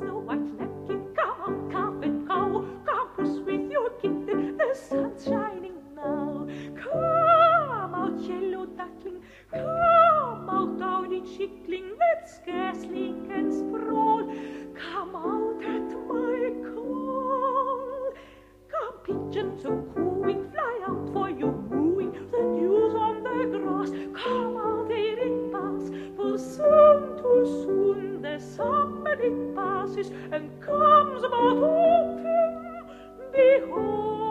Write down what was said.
Snow White napkin. Come on, calf and cow, come puss with your kitten. The sun's shining now. Come out, yellow duckling, come out, downy chickling that scarcely can sprawl. Come out at my call. Come, pigeon so cooing, fly out for your mooing. The dew's on the grass. Come out ere it pass, for soon, too soon, the summer it passes and comes about autumn. Behold,